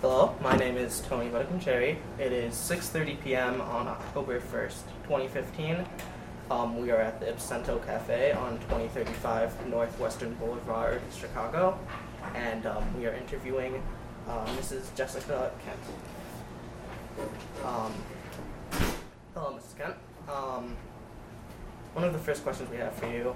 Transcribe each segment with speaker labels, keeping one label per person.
Speaker 1: Hello, my name is Tony Vadakuncheri. It is 6:30 p.m. on October 1st, 2015. We are at the Ipsento Cafe on 2035 Northwestern Boulevard, Chicago, and we are interviewing Mrs. Jessica Kent. Hello, Mrs. Kent. One of the first questions we have for you,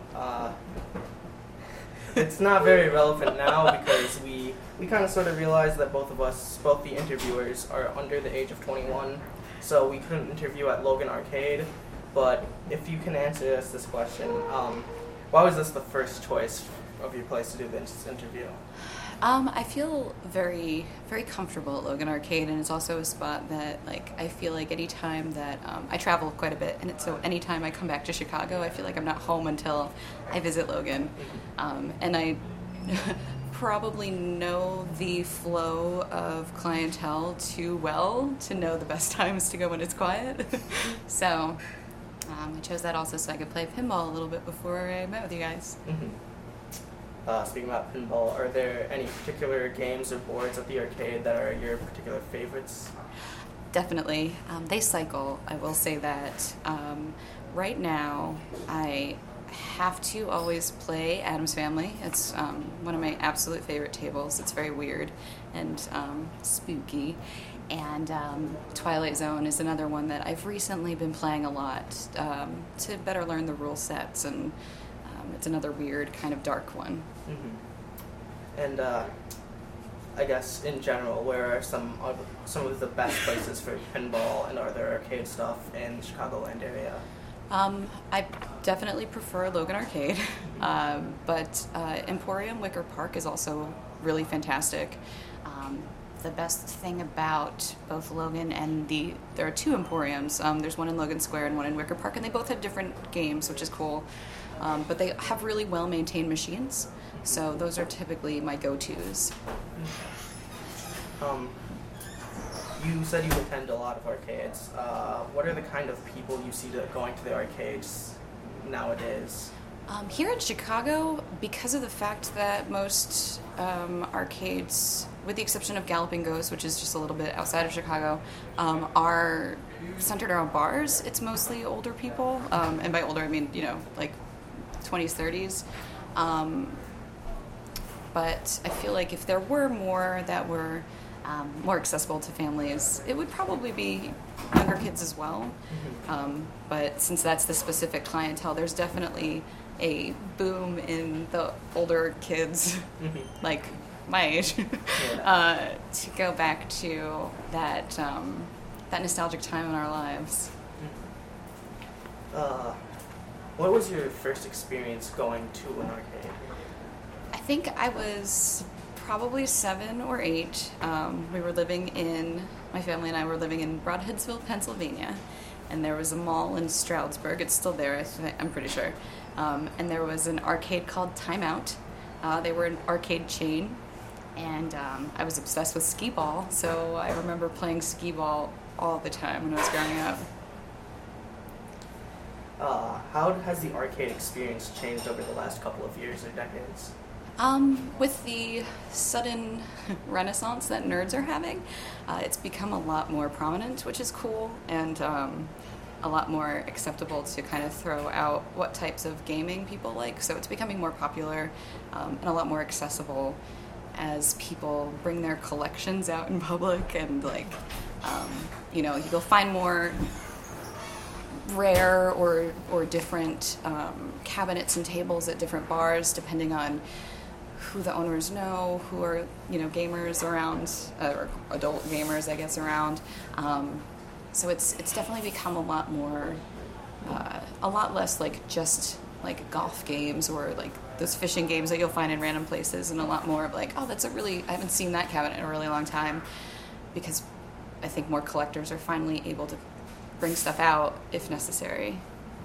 Speaker 1: it's not very relevant now because we kind of sort of realized that both the interviewers, are under the age of 21, so we couldn't interview at Logan Arcade. But if you can answer us this question, why was this the first choice of your place to do this interview?
Speaker 2: I feel very, very comfortable at Logan Arcade, and it's also a spot that, I feel like any time that I travel quite a bit, and so anytime I come back to Chicago, I feel like I'm not home until I visit Logan, and I probably know the flow of clientele too well to know the best times to go when it's quiet. So I chose that also so I could play pinball a little bit before I met with you guys.
Speaker 1: Mm-hmm. Speaking about pinball, are there any particular games or boards at the arcade that are your particular favorites?
Speaker 2: Definitely. They cycle, I will say that. Right now, I have to always play Addams Family. It's one of my absolute favorite tables. It's very weird and spooky. And Twilight Zone is another one that I've recently been playing a lot to better learn the rule sets, and it's another weird kind of dark one.
Speaker 1: Mm-hmm. And I guess in general, where are some of the best places for pinball and other arcade stuff in the Chicagoland area?
Speaker 2: I definitely prefer Logan Arcade, but Emporium Wicker Park is also really fantastic. The best thing about both Logan and there are two Emporiums. There's one in Logan Square and one in Wicker Park, and they both have different games, which is cool. But they have really well-maintained machines, so those are typically my go-tos.
Speaker 1: You said you attend a lot of arcades. What are the kind of people you see going to the arcades nowadays?
Speaker 2: Here in Chicago, because of the fact that most arcades, with the exception of Galloping Ghost, which is just a little bit outside of Chicago, are centered around bars, it's mostly older people. And by older, I mean, 20s, 30s. But I feel like if there were more that were more accessible to families, it would probably be younger kids as well. Mm-hmm. But since that's the specific clientele, there's definitely a boom in the older kids, mm-hmm. like my age, yeah. To go back to that nostalgic time in our lives.
Speaker 1: What was your first experience going to an arcade?
Speaker 2: I think I was probably 7 or 8. My family and I were living in Broadheadsville, Pennsylvania, and there was a mall in Stroudsburg. It's still there, I'm pretty sure. And there was an arcade called Time Out. They were an arcade chain, and I was obsessed with skee-ball, so I remember playing skee-ball all the time when I was growing up.
Speaker 1: How has the arcade experience changed over the last couple of years or decades?
Speaker 2: With the sudden renaissance that nerds are having, it's become a lot more prominent, which is cool, and a lot more acceptable to kind of throw out what types of gaming people like. So it's becoming more popular and a lot more accessible as people bring their collections out in public, and you'll find more rare or different cabinets and tables at different bars depending on who the owners know, who are gamers around, or adult gamers I guess around. So it's definitely become a lot more, a lot less just golf games or those fishing games that you'll find in random places, and a lot more of I haven't seen that cabinet in a really long time, because I think more collectors are finally able to bring stuff out if necessary.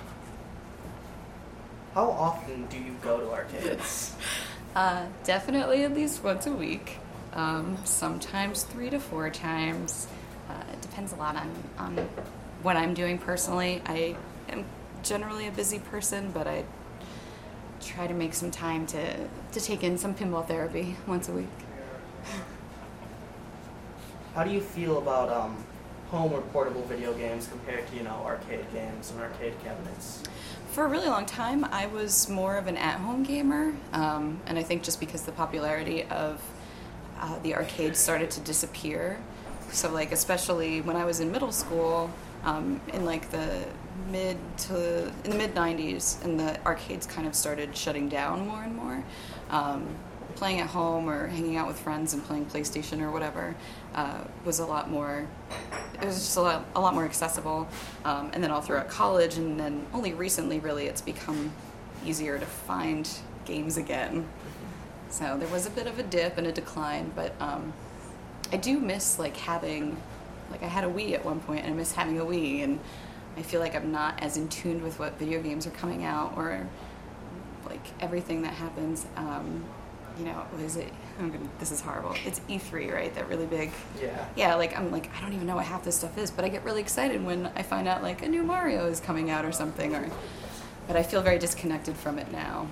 Speaker 1: How often do you go to arcades?
Speaker 2: Definitely at least once a week. Sometimes 3 to 4 times. It depends a lot on what I'm doing personally. I am generally a busy person, but I try to make some time to take in some pinball therapy once a week.
Speaker 1: How do you feel about home or portable video games compared to, arcade games and arcade cabinets?
Speaker 2: For a really long time, I was more of an at-home gamer, and I think just because the popularity of the arcade started to disappear. So, like, especially when I was in middle school, in like the mid 90s, and the arcades kind of started shutting down more and more. Playing at home or hanging out with friends and playing PlayStation or whatever was a lot more. It was just a lot more accessible. And then all throughout college, and then only recently, really, it's become easier to find games again. So there was a bit of a dip and a decline, but I do miss having. I had a Wii at one point, and I miss having a Wii, and I feel like I'm not as in tune with what video games are coming out or everything that happens. What is it? This is horrible. It's E3, right? That really big.
Speaker 1: Yeah.
Speaker 2: Yeah, I'm I don't even know what half this stuff is, but I get really excited when I find out a new Mario is coming out or something. But I feel very disconnected from it now.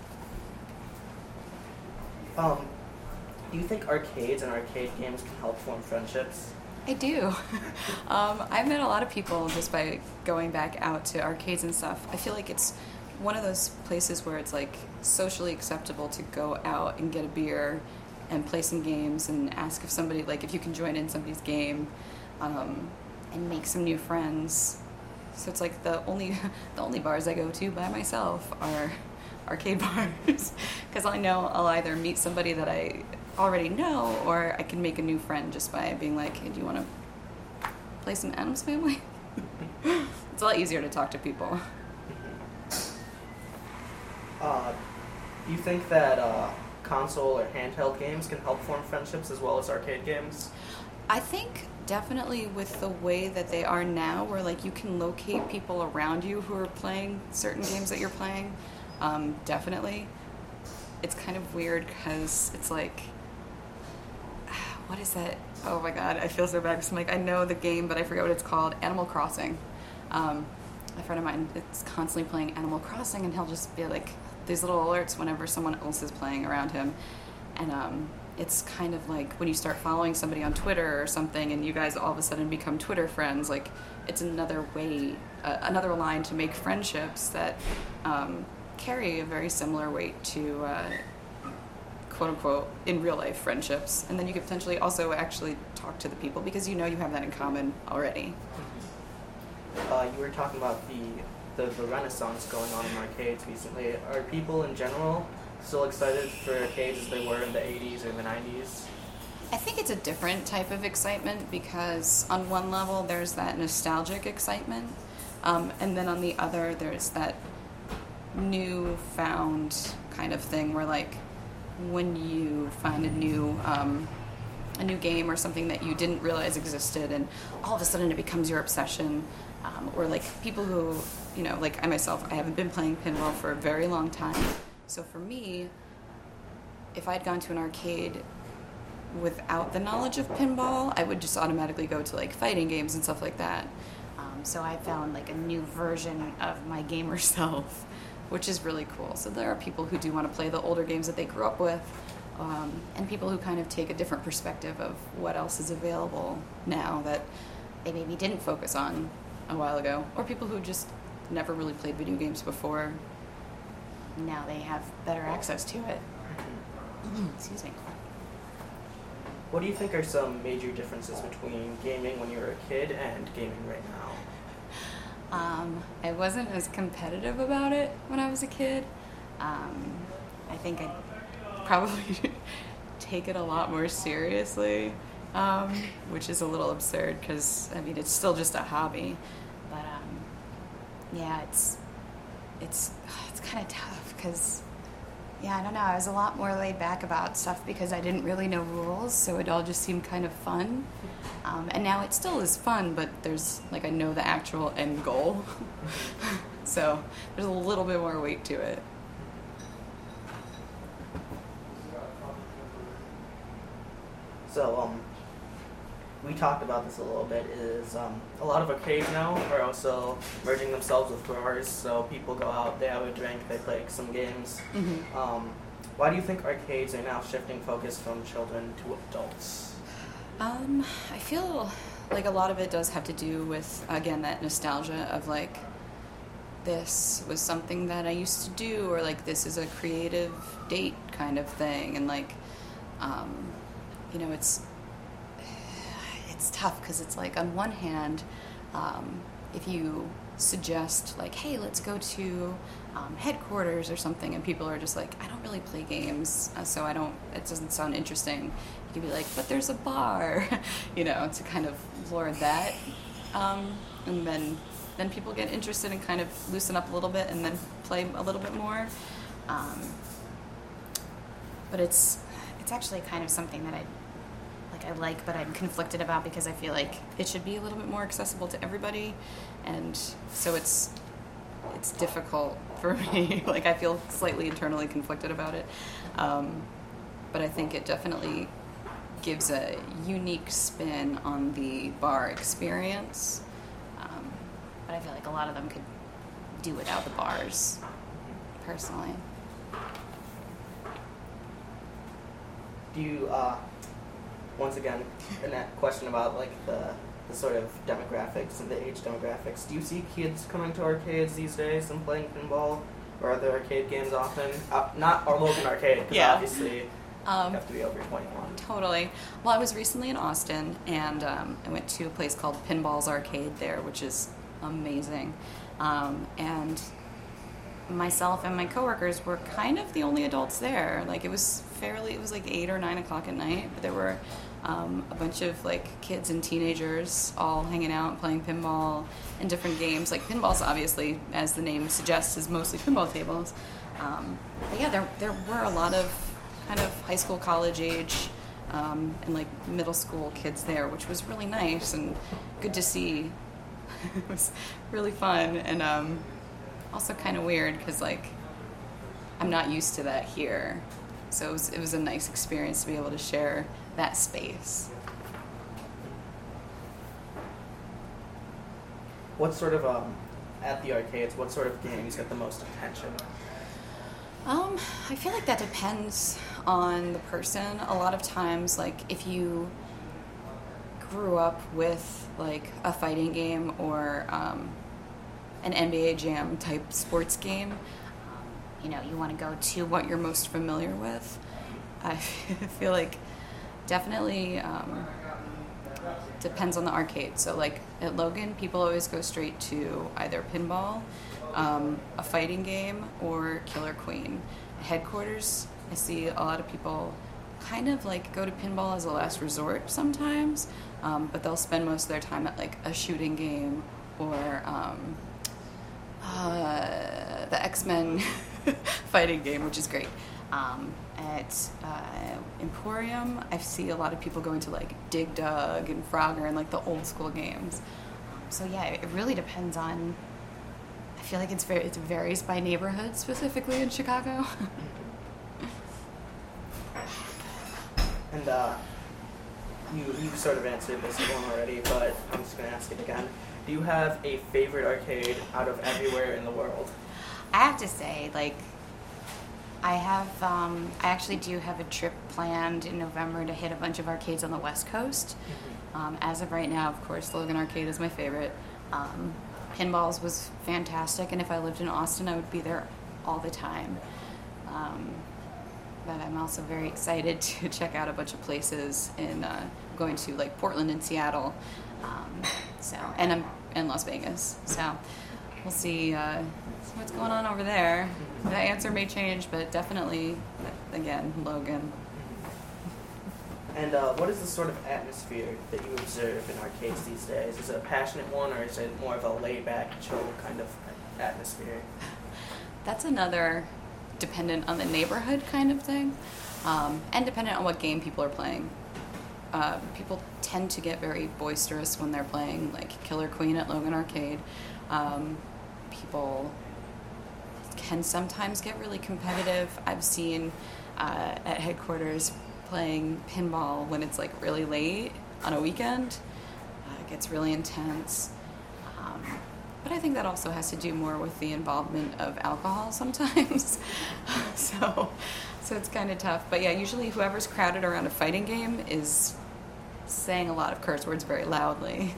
Speaker 1: Do you think arcades and arcade games can help form friendships?
Speaker 2: I do. I've met a lot of people just by going back out to arcades and stuff. I feel like it's one of those places where it's socially acceptable to go out and get a beer and play some games and ask if somebody if you can join in somebody's game and make some new friends. So it's the only bars I go to by myself are arcade bars because I know I'll either meet somebody that I already know or I can make a new friend just by being hey, do you want to play some Addams Family? It's a lot easier to talk to people.
Speaker 1: Do you think that console or handheld games can help form friendships as well as arcade games?
Speaker 2: I think definitely with the way that they are now, where you can locate people around you who are playing certain games that you're playing, definitely. It's kind of weird because it's what is that? Oh my god, I feel so bad because I know the game, but I forget what it's called. Animal Crossing. A friend of mine is constantly playing Animal Crossing, and he'll just be these little alerts whenever someone else is playing around him. And it's kind of when you start following somebody on Twitter or something, and you guys all of a sudden become Twitter friends. It's another way, another line to make friendships that carry a very similar weight to quote-unquote in real life friendships. And then you could potentially also actually talk to the people because you have that in common already.
Speaker 1: You were talking about the renaissance going on in arcades recently. Are people in general still excited for arcades as they were in the 80s or the 90s?
Speaker 2: I think it's a different type of excitement because on one level there's that nostalgic excitement, and then on the other there's that newfound kind of thing where when you find a new game or something that you didn't realize existed and all of a sudden it becomes your obsession, or people who I myself, I haven't been playing pinball for a very long time, so for me, if I'd gone to an arcade without the knowledge of pinball, I would just automatically go to fighting games and stuff like that. So I found a new version of my gamer self, which is really cool. So there are people who do want to play the older games that they grew up with, and people who kind of take a different perspective of what else is available now that they maybe didn't focus on a while ago, or people who just never really played video games before. Now they have better access to it. Excuse me.
Speaker 1: What do you think are some major differences between gaming when you were a kid and gaming right now?
Speaker 2: I wasn't as competitive about it when I was a kid. I think I probably take it a lot more seriously, which is a little absurd because, it's still just a hobby. But, yeah, it's kind of tough because, I don't know, I was a lot more laid back about stuff because I didn't really know rules, so it all just seemed kind of fun. And now it still is fun, but there's, I know the actual end goal. So there's a little bit more weight to it.
Speaker 1: So, we talked about this a little bit, is a lot of arcades now are also merging themselves with bars, so people go out, they have a drink, they play some games.
Speaker 2: Mm-hmm.
Speaker 1: Why do you think arcades are now shifting focus from children to adults?
Speaker 2: I feel like a lot of it does have to do with, again, that nostalgia of like, this was something that I used to do, or like this is a creative date kind of thing, and like, you know, it's tough because it's like on one hand, if you suggest like, hey, let's go to headquarters or something, and people are just like, I don't really play games, so it doesn't sound interesting. You could be like, but there's a bar, you know, to kind of lure that, and then people get interested and kind of loosen up a little bit and then play a little bit more. But it's actually kind of something that I like, but I'm conflicted about because I feel like it should be a little bit more accessible to everybody, and so it's difficult for me. Like, I feel slightly internally conflicted about it, but I think it definitely gives a unique spin on the bar experience. But I feel like a lot of them could do without the bars, personally.
Speaker 1: Do you, once again, in that question about like the sort of demographics and the age demographics, do you see kids coming to arcades these days and playing pinball or other arcade games often? Not our Logan Arcade, because obviously you have to be over 21.
Speaker 2: Totally. Well, I was recently in Austin, and I went to a place called Pinball's Arcade there, which is amazing. And myself and my coworkers were kind of the only adults there. Like, it was like 8 or 9 o'clock at night, but there were a bunch of like kids and teenagers all hanging out playing pinball and different games. Like, pinball's obviously, as the name suggests, is mostly pinball tables. But yeah, there were a lot of kind of high school, college age, and like middle school kids there, which was really nice and good to see. It was really fun, and also kind of weird because like I'm not used to that here, so it was a nice experience to be able to share that space.
Speaker 1: What sort of at the arcades, what sort of games get the most attention?
Speaker 2: I feel like that depends on the person. A lot of times, like, if you grew up with like a fighting game or an NBA Jam type sports game, you know, you want to go to what you're most familiar with. I feel like definitely depends on the arcade. So like at Logan, people always go straight to either pinball, a fighting game, or Killer Queen. At headquarters, I see a lot of people kind of like go to pinball as a last resort sometimes, but they'll spend most of their time at like a shooting game or the X-Men fighting game, which is great. At Emporium, I see a lot of people going to like Dig Dug and Frogger and like the old school games. So yeah, it really depends on. I feel like it varies by neighborhood, specifically in Chicago.
Speaker 1: And you sort of answered this one already, but I'm just going to ask it again. Do you have a favorite arcade out of everywhere in the world?
Speaker 2: I have to say, like, I actually do have a trip planned in November to hit a bunch of arcades on the West Coast. Mm-hmm. As of right now, of course, Logan Arcade is my favorite. Pinballs was fantastic, and if I lived in Austin, I would be there all the time. But I'm also very excited to check out a bunch of places in going to like Portland and Seattle, and Las Vegas. So we'll see what's going on over there. The answer may change, but definitely, again, Logan.
Speaker 1: And what is the sort of atmosphere that you observe in arcades these days? Is it a passionate one, or is it more of a laid-back, chill kind of atmosphere?
Speaker 2: That's another dependent on the neighborhood kind of thing, and dependent on what game people are playing. People tend to get very boisterous when they're playing like Killer Queen at Logan Arcade. People can sometimes get really competitive. I've seen at headquarters playing pinball when it's like really late on a weekend. It gets really intense. But I think that also has to do more with the involvement of alcohol sometimes. So it's kind of tough. But yeah, usually whoever's crowded around a fighting game is saying a lot of curse words very loudly.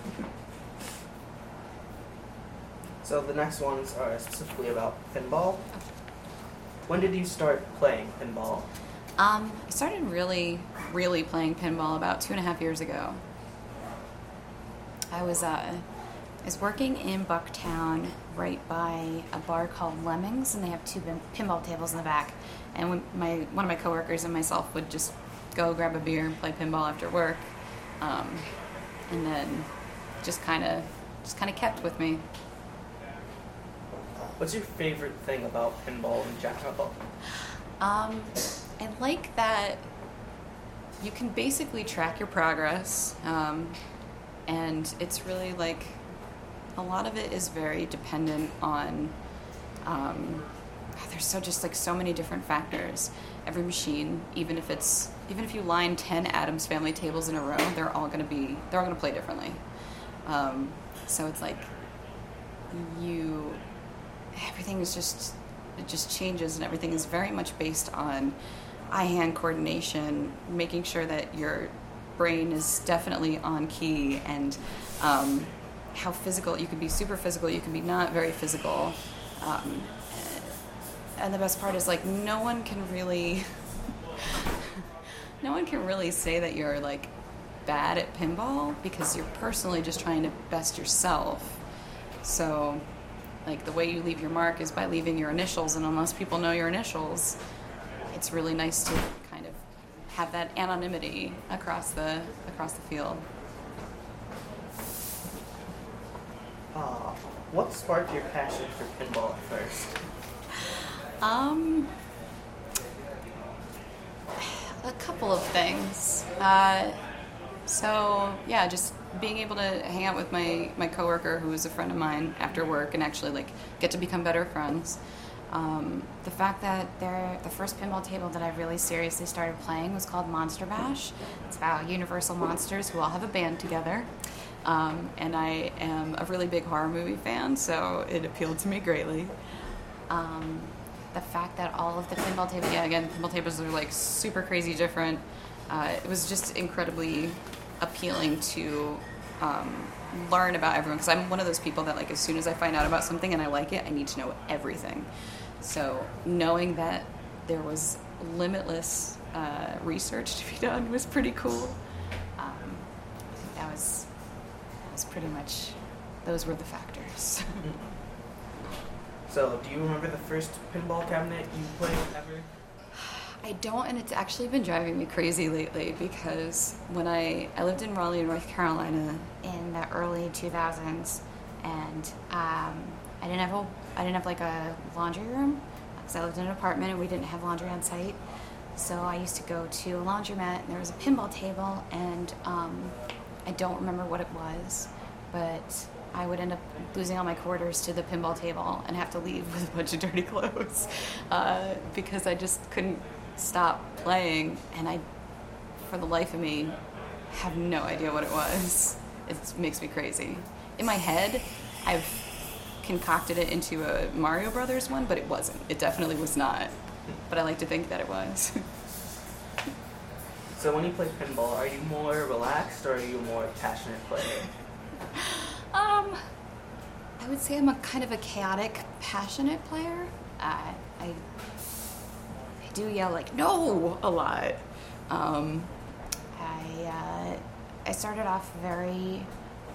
Speaker 1: So the next ones are specifically about pinball. When did you start playing pinball?
Speaker 2: I started really playing pinball about 2.5 years ago. I was working in Bucktown right by a bar called Lemmings, and they have 2 pinball tables in the back. And one of my coworkers and myself would just go grab a beer and play pinball after work, and then just kind of kept with me.
Speaker 1: What's your favorite thing about pinball in general?
Speaker 2: I like that you can basically track your progress, and it's really like a lot of it is very dependent on. There's so many different factors. Every machine, even if you line 10 Addams Family tables in a row, they're all gonna play differently. So it's like everything is it just changes, and everything is very much based on eye-hand coordination, making sure that your brain is definitely on key, and how physical you can be. Super physical, you can be not very physical, and the best part is like no one can really say that you're like bad at pinball, because you're personally just trying to best yourself. So like the way you leave your mark is by leaving your initials, and unless people know your initials, it's really nice to kind of have that anonymity across the field.
Speaker 1: What sparked your passion for pinball at first?
Speaker 2: A couple of things. So yeah, just being able to hang out with my coworker, who was a friend of mine, after work, and actually like get to become better friends. The fact that the first pinball table that I really seriously started playing was called Monster Bash. It's about Universal monsters who all have a band together. And I am a really big horror movie fan, so it appealed to me greatly. The fact that all of the pinball tables, pinball tables are like super crazy different. It was just incredibly appealing to learn about everyone, because I'm one of those people that like as soon as I find out about something and I like it, I need to know everything. So knowing that there was limitless research to be done was pretty cool. I think that was pretty much, those were the factors.
Speaker 1: So, do you remember the first pinball cabinet you played ever?
Speaker 2: I don't, and it's actually been driving me crazy lately, because when I lived in Raleigh, North Carolina in the early 2000s, and I didn't have like a laundry room, because I lived in an apartment and we didn't have laundry on site. So I used to go to a laundromat, and there was a pinball table, and I don't remember what it was, but I would end up losing all my quarters to the pinball table and have to leave with a bunch of dirty clothes, because I just couldn't stop playing, and I, for the life of me, have no idea what it was. It makes me crazy. In my head, I've concocted it into a Mario Brothers one, but it wasn't. It definitely was not. But I like to think that it was.
Speaker 1: So when you play pinball, are you more relaxed or are you a more passionate player?
Speaker 2: I would say I'm a kind of a chaotic, passionate player. I do yell like "no" a lot. I started off very.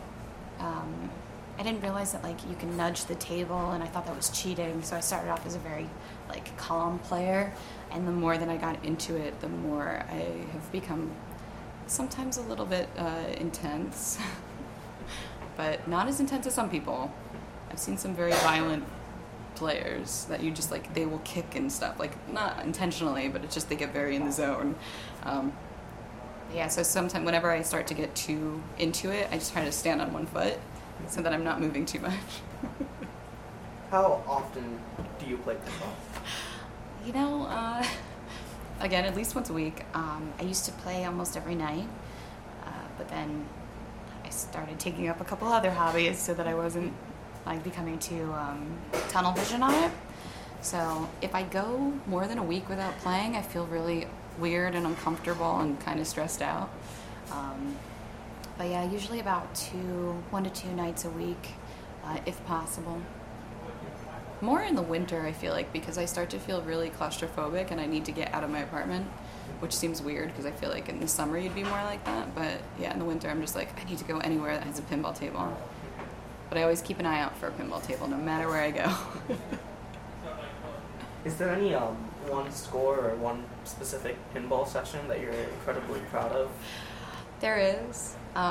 Speaker 2: I didn't realize that like you can nudge the table, and I thought that was cheating. So I started off as a very like calm player, and the more that I got into it, the more I have become sometimes a little bit intense, but not as intense as some people. I've seen some very violent players that you just like, they will kick and stuff, like not intentionally, but it's just they get very in the zone. Yeah, so sometimes whenever I start to get too into it, I just try to stand on one foot so that I'm not moving too much.
Speaker 1: How often do you play pinball?
Speaker 2: You know, again, at least once a week. I used to play almost every night, but then I started taking up a couple other hobbies so that I wasn't like becoming too tunnel vision on it. So if I go more than a week without playing, I feel really weird and uncomfortable and kind of stressed out. But yeah, usually about 1 to 2 nights a week, if possible. More in the winter, I feel like, because I start to feel really claustrophobic and I need to get out of my apartment, which seems weird because I feel like in the summer you'd be more like that. But yeah, in the winter I'm just like, I need to go anywhere that has a pinball table. But I always keep an eye out for a pinball table no matter where I go.
Speaker 1: Is there any one score or one specific pinball session that you're incredibly proud of?
Speaker 2: There is.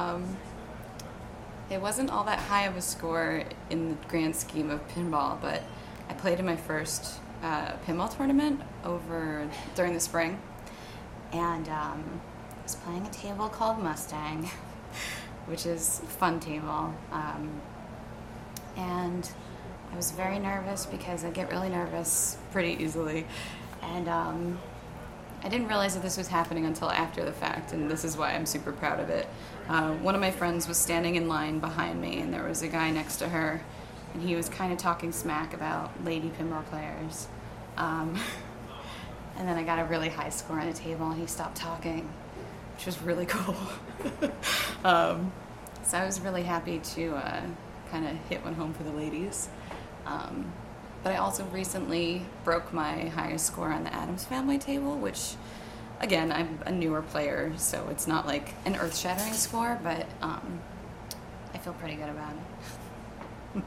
Speaker 2: It wasn't all that high of a score in the grand scheme of pinball, but I played in my first pinball tournament during the spring, and I was playing a table called Mustang, which is a fun table, and I was very nervous because I get really nervous pretty easily, and I didn't realize that this was happening until after the fact, and this is why I'm super proud of it. One of my friends was standing in line behind me, and there was a guy next to her, and he was kind of talking smack about lady pinball players. And then I got a really high score on the table, and he stopped talking, which was really cool. So I was really happy to kind of hit one home for the ladies. But I also recently broke my highest score on the Addams Family table, which, again, I'm a newer player, so it's not like an earth-shattering score, but I feel pretty good about it.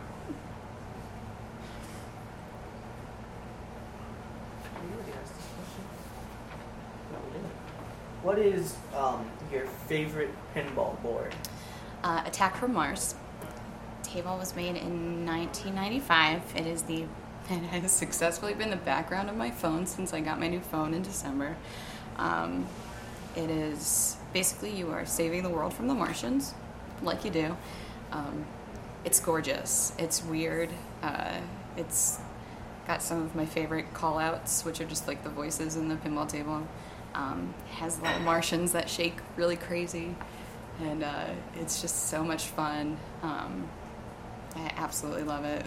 Speaker 1: What is your favorite pinball board?
Speaker 2: Attack from Mars. Table was made in 1995. It has successfully been the background of my phone since I got my new phone in December. It is basically you are saving the world from the Martians, like you do. It's gorgeous. It's weird. It's got some of my favorite call-outs, which are just like the voices in the pinball table. It has little Martians that shake really crazy, and it's just so much fun. I absolutely love it.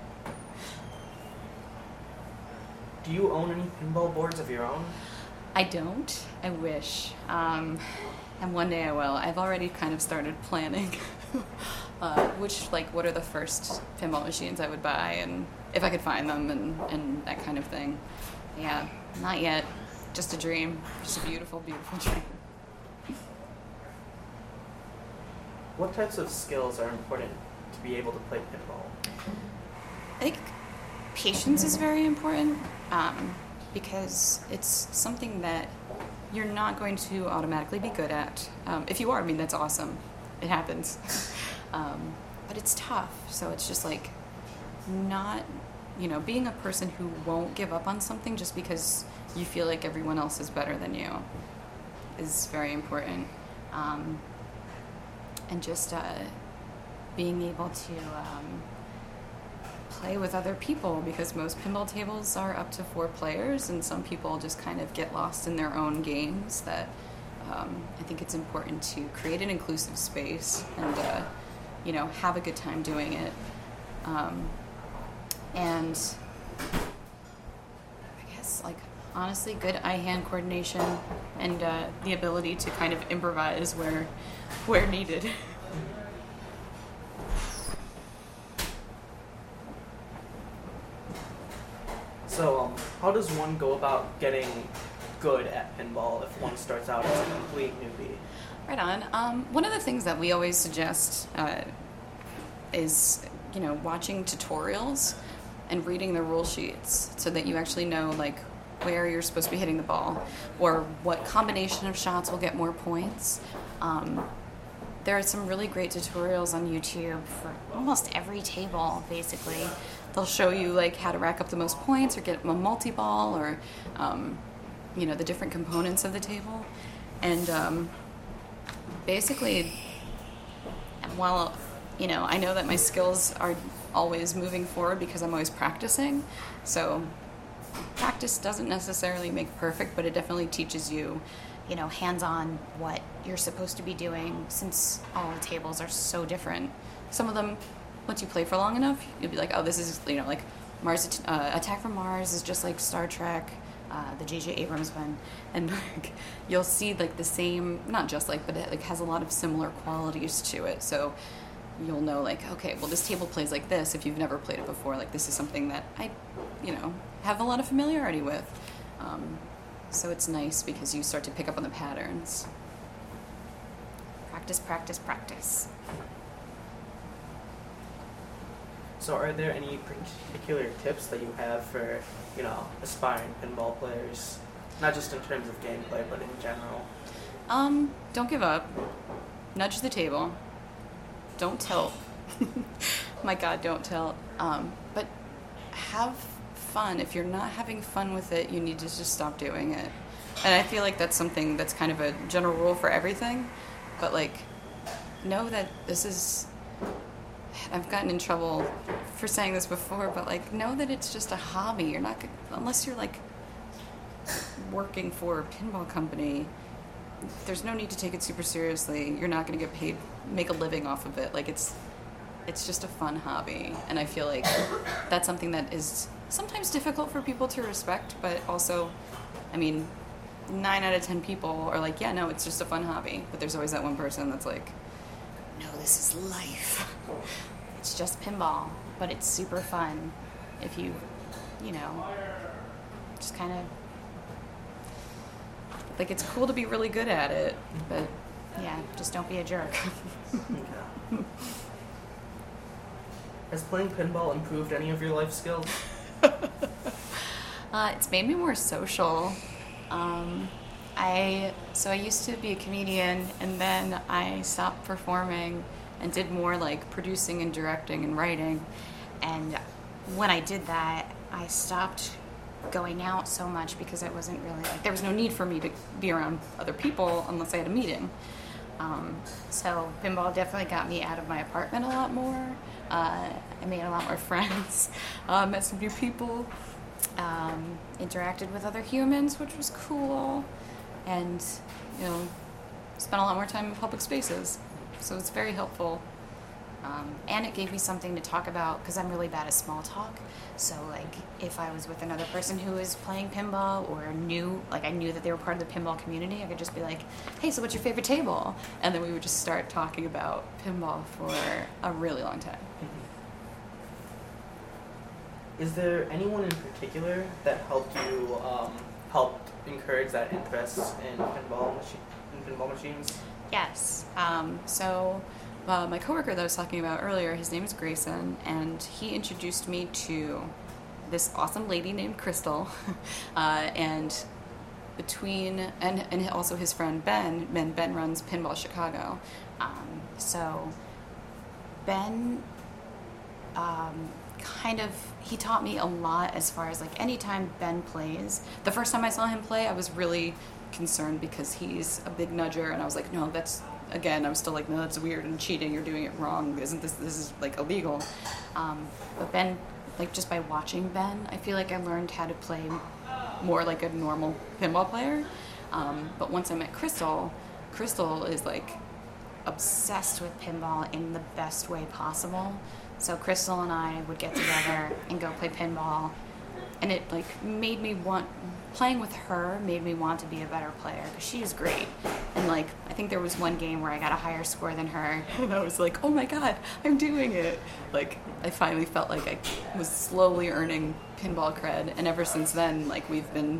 Speaker 1: Do you own any pinball boards of your own?
Speaker 2: I don't. I wish. And one day I will. I've already kind of started planning what are the first pinball machines I would buy, and if I could find them, and that kind of thing. Yeah, not yet. Just a dream. Just a beautiful, beautiful dream.
Speaker 1: What types of skills are important to be able to play pinball?
Speaker 2: I think patience is very important, because it's something that you're not going to automatically be good at. If you are, I mean, that's awesome. It happens. But it's tough, so it's just like not, being a person who won't give up on something just because you feel like everyone else is better than you is very important. And just being able to play with other people, because most pinball tables are up to 4 players, and some people just kind of get lost in their own games. That I think it's important to create an inclusive space and have a good time doing it. And I guess, honestly, good eye-hand coordination and the ability to kind of improvise where needed.
Speaker 1: So, how does one go about getting good at pinball if one starts out as a complete newbie?
Speaker 2: Right on. One of the things that we always suggest is, watching tutorials and reading the rule sheets so that you actually know, where you're supposed to be hitting the ball or what combination of shots will get more points. There are some really great tutorials on YouTube for almost every table, basically. They'll show you, how to rack up the most points or get a multi-ball or, the different components of the table. And basically, while, I know that my skills are always moving forward because I'm always practicing, so practice doesn't necessarily make perfect, but it definitely teaches you, hands-on what you're supposed to be doing, since all the tables are so different. Some of them, once you play for long enough, you'll be like, oh, this is, Mars, Attack from Mars is just like Star Trek. the J.J. Abrams one, and like you'll see like the same, not just like, but it like has a lot of similar qualities to it. So you'll know like, okay, well this table plays like this if you've never played it before. Like this is something that I, have a lot of familiarity with. So it's nice because you start to pick up on the patterns. Practice, practice, practice.
Speaker 1: So are there any particular tips that you have for, aspiring pinball players? Not just in terms of gameplay, but in general.
Speaker 2: Don't give up. Nudge the table. Don't tilt. My God, don't tilt. But have fun. If you're not having fun with it, you need to just stop doing it. And I feel like that's something that's kind of a general rule for everything. But like, know that this is... I've gotten in trouble for saying this before, but like, know that it's just a hobby. You're not... Unless you're like working for a pinball company, there's no need to take it super seriously. You're not going to get paid, make a living off of it. Like it's just a fun hobby. And I feel like that's something that is sometimes difficult for people to respect, but also, 9 out of 10 people are like, yeah, no, it's just a fun hobby. But there's always that one person that's like, no, this is life. It's just pinball, but it's super fun if you, just kind of, like, it's cool to be really good at it, but yeah, just don't be a jerk.
Speaker 1: Okay. Has playing pinball improved any of your life skills?
Speaker 2: It's made me more social. I used to be a comedian, and then I stopped performing and did more like producing and directing and writing. And when I did that, I stopped going out so much because I wasn't really like, there was no need for me to be around other people unless I had a meeting. So pinball definitely got me out of my apartment a lot more. I made a lot more friends, met some new people, interacted with other humans, which was cool, and spent a lot more time in public spaces. So it's very helpful. And it gave me something to talk about because I'm really bad at small talk. So like if I was with another person who was playing pinball or I knew that they were part of the pinball community, I could just be like, hey, so what's your favorite table? And then we would just start talking about pinball for a really long time.
Speaker 1: Is there anyone in particular that helped you helped encourage that interest in pinball machines?
Speaker 2: Yes. My coworker that I was talking about earlier, his name is Grayson, and he introduced me to this awesome lady named Crystal, and also his friend Ben. Ben runs Pinball Chicago. So Ben he taught me a lot as far as like anytime Ben plays. The first time I saw him play, I was really concerned because he's a big nudger, and I was like, no, I was still like, no, that's weird and cheating. You're doing it wrong. This is like illegal. But Ben, like just by watching Ben, I feel like I learned how to play more like a normal pinball player. But once I met Crystal is like obsessed with pinball in the best way possible. So Crystal and I would get together and go play pinball, and it like playing with her made me want to be a better player because she is great. And like I think there was one game where I got a higher score than her, and I was like, oh my God, I'm doing it. Like I finally felt like I was slowly earning pinball cred, and ever since then, like we've been,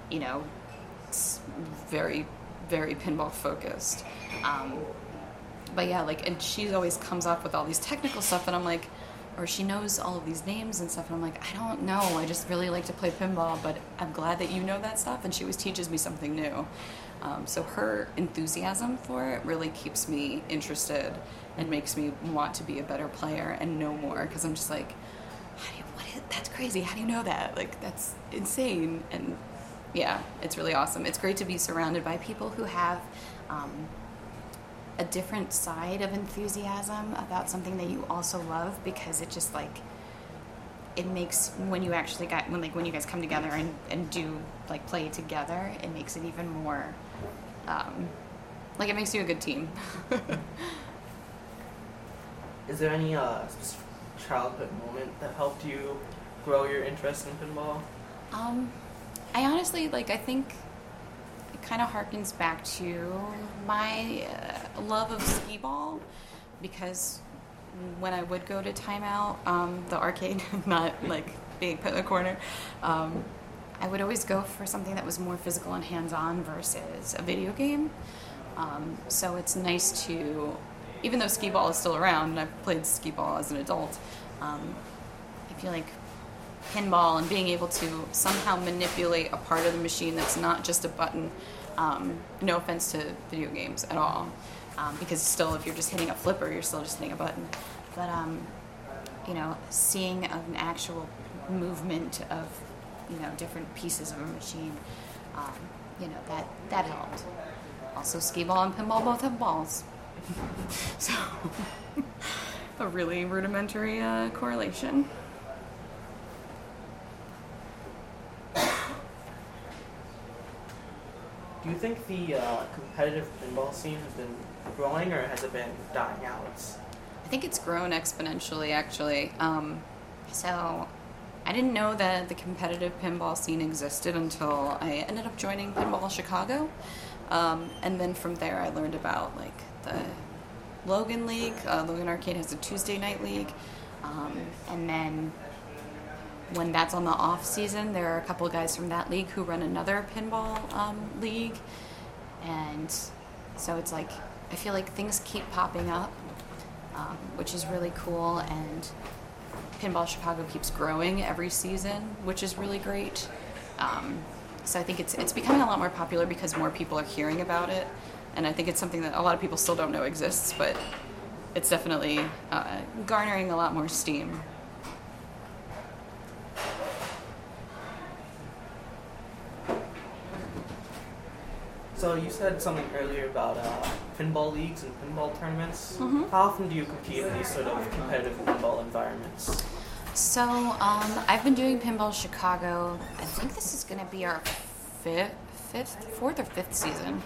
Speaker 2: very, very pinball focused. But yeah, like, and she always comes up with all these technical stuff, and I'm like, or she knows all of these names and stuff, and I'm like, I don't know, I just really like to play pinball, but I'm glad that you know that stuff, and she always teaches me something new. So her enthusiasm for it really keeps me interested and makes me want to be a better player and know more, because I'm just like, that's crazy, how do you know that? Like, that's insane. And yeah, it's really awesome. It's great to be surrounded by people who have a different side of enthusiasm about something that you also love, because it just like it makes when you guys come together and do like play together, it makes it even more it makes you a good team.
Speaker 1: Is there any childhood moment that helped you grow your interest in pinball?
Speaker 2: I honestly, like, I think it kind of harkens back to my love of skee ball, because when I would go to timeout, the arcade, not like being put in a corner, I would always go for something that was more physical and hands-on versus a video game. So it's nice to, even though skee ball is still around, and I've played skee ball as an adult, I feel like pinball and being able to somehow manipulate a part of the machine that's not just a button, no offense to video games at all, because still if you're just hitting a flipper, you're still just hitting a button. But, seeing an actual movement of, different pieces of a machine, that helped. Also, skee ball and pinball both have balls. So, a really rudimentary correlation.
Speaker 1: Do you think the competitive pinball scene has been growing, or has it been dying out?
Speaker 2: I think it's grown exponentially, actually. So I didn't know that the competitive pinball scene existed until I ended up joining Pinball Chicago. And then from there I learned about like the Logan League. Logan Arcade has a Tuesday night league. And then when that's on the off season, there are a couple of guys from that league who run another pinball league. And so it's like, I feel like things keep popping up, which is really cool. And Pinball Chicago keeps growing every season, which is really great. So I think it's becoming a lot more popular because more people are hearing about it. And I think it's something that a lot of people still don't know exists, but it's definitely garnering a lot more steam.
Speaker 1: So you said something earlier about pinball leagues and pinball tournaments.
Speaker 2: Mm-hmm.
Speaker 1: How often do you compete in these sort of competitive pinball environments?
Speaker 2: So I've been doing Pinball Chicago. I think this is going to be our fourth or fifth season.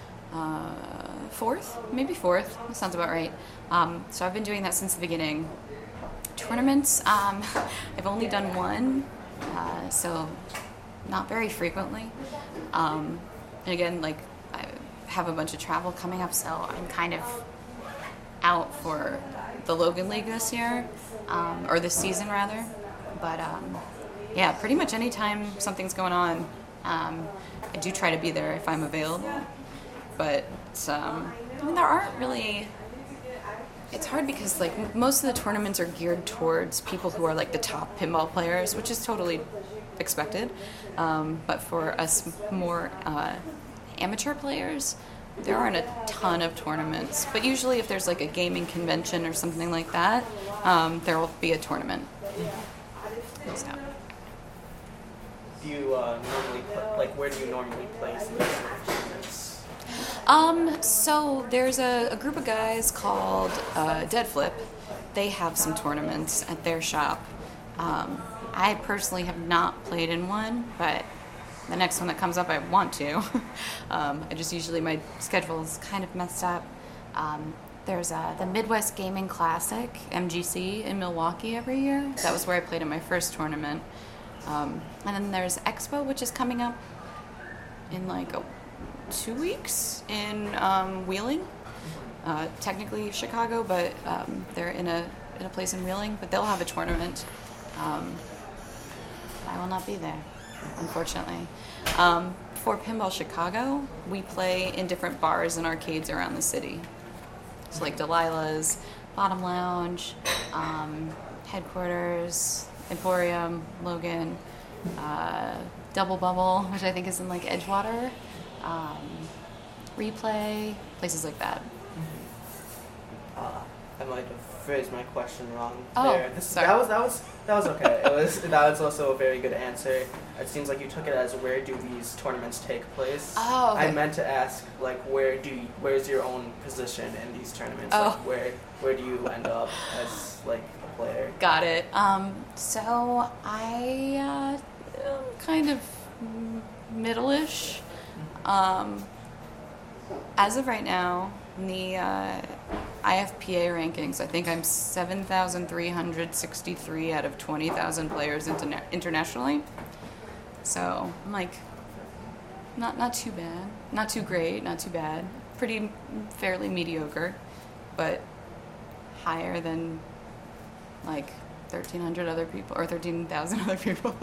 Speaker 2: Maybe fourth. That sounds about right. So I've been doing that since the beginning. Tournaments, I've only done one, so not very frequently. And again, like, I have a bunch of travel coming up, so I'm kind of out for the Logan League this year, or this season rather. But yeah, pretty much anytime something's going on, I do try to be there if I'm available. But there aren't really. It's hard because like most of the tournaments are geared towards people who are like the top pinball players, which is totally expected. But for us more amateur players, there aren't a ton of tournaments. But usually if there's like a gaming convention or something like that, there will be a tournament. So.
Speaker 1: Do you normally where do you normally place in these tournaments?
Speaker 2: So there's a group of guys called Dead Flip. They have some tournaments at their shop. I personally have not played in one, but the next one that comes up I want to. I just usually, my schedule is kind of messed up. There's the Midwest Gaming Classic, MGC, in Milwaukee every year. That was where I played in my first tournament. And then there's Expo, which is coming up in like 2 weeks in Wheeling. Technically Chicago, but they're in a place in Wheeling. But they'll have a tournament. I will not be there, unfortunately. For Pinball Chicago, we play in different bars and arcades around the city. So like Delilah's, Bottom Lounge, Headquarters, Emporium, Logan, Double Bubble, which I think is in like Edgewater, Replay, places like that.
Speaker 1: I might have phrased my question wrong
Speaker 2: there.
Speaker 1: Sorry. That was okay. That was also a very good answer. It seems like you took it as where do these tournaments take place?
Speaker 2: Oh, okay.
Speaker 1: I meant to ask like where's your own position in these tournaments?
Speaker 2: Oh.
Speaker 1: Like, where do you end up as like a player?
Speaker 2: Got it. So I am kind of middle-ish. As of right now, in the IFPA rankings, I think I'm 7,363 out of 20,000 players internationally. So I'm like, not too bad, not too great, not too bad, pretty fairly mediocre, but higher than like 1,300 other people or 13,000 other people.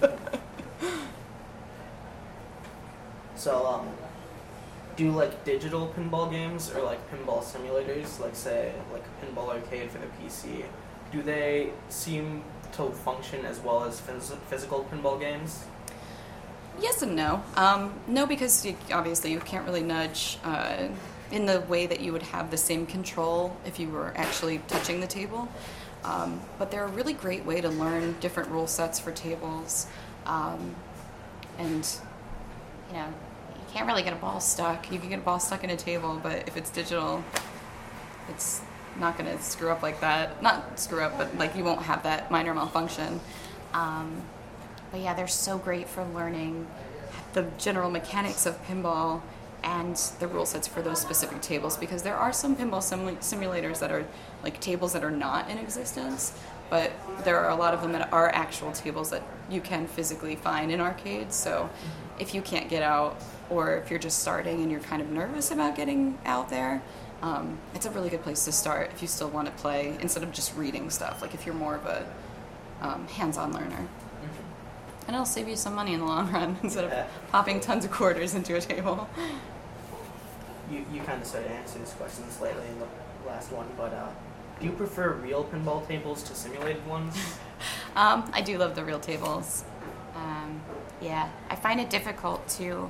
Speaker 1: So, do you like digital pinball games or like pinball simulators, like say like Pinball Arcade for the PC? Do they seem to function as well as physical pinball games?
Speaker 2: Yes and no. No, because obviously you can't really nudge in the way that you would have the same control if you were actually touching the table. But they're a really great way to learn different rule sets for tables. And, you know, you can't really get a ball stuck. You can get a ball stuck in a table, but if it's digital, it's not going to screw up like that. Not screw up, but like you won't have that minor malfunction. But yeah, they're so great for learning the general mechanics of pinball and the rule sets for those specific tables, because there are some pinball simulators that are like tables that are not in existence, but there are a lot of them that are actual tables that you can physically find in arcades. So if you can't get out, or if you're just starting and you're kind of nervous about getting out there, it's a really good place to start if you still want to play instead of just reading stuff, like if you're more of a hands-on learner. And it'll save you some money in the long run instead of popping tons of quarters into a table.
Speaker 1: You kind of started to answer these questions lately in the last one, but do you prefer real pinball tables to simulated ones?
Speaker 2: I do love the real tables. Yeah, I find it difficult to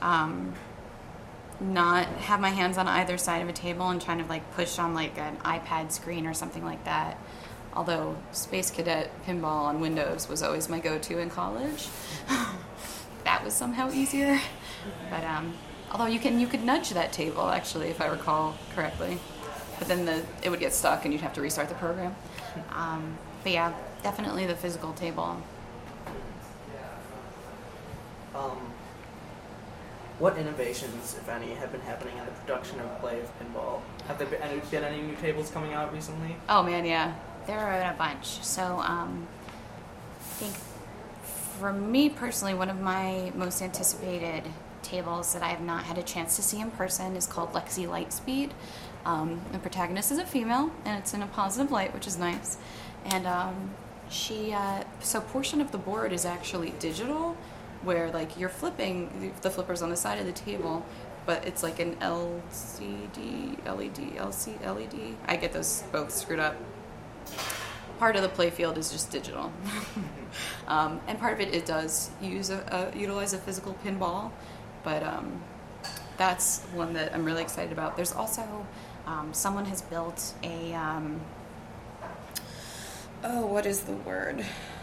Speaker 2: not have my hands on either side of a table and trying to like push on like an iPad screen or something like that. Although Space Cadet pinball on Windows was always my go-to in college. That was somehow easier. But although you could nudge that table actually, if I recall correctly. But then it would get stuck and you'd have to restart the program. But yeah, definitely the physical table.
Speaker 1: What innovations, if any, have been happening in the production and play of pinball? Have there been any new tables coming out recently?
Speaker 2: Oh man, yeah. There are a bunch. So I think for me personally, one of my most anticipated tables that I have not had a chance to see in person is called Lexi Lightspeed. The protagonist is a female, and it's in a positive light, which is nice. And so portion of the board is actually digital, where like you're flipping the flippers on the side of the table, but it's like an LCD, LED. I get those both screwed up. Part of the playfield is just digital. And part of it does utilize a physical pinball, but that's one that I'm really excited about. There's also someone has built a what is the word?